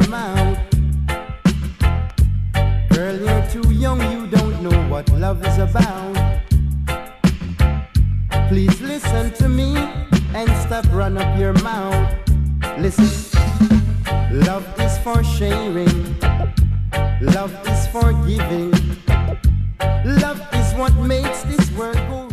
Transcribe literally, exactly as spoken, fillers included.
mouth. Girl, you're too young, you don't know what love is about. Please listen to me and stop run up your mouth. Listen, love is for sharing, love is for giving, love is what makes this world go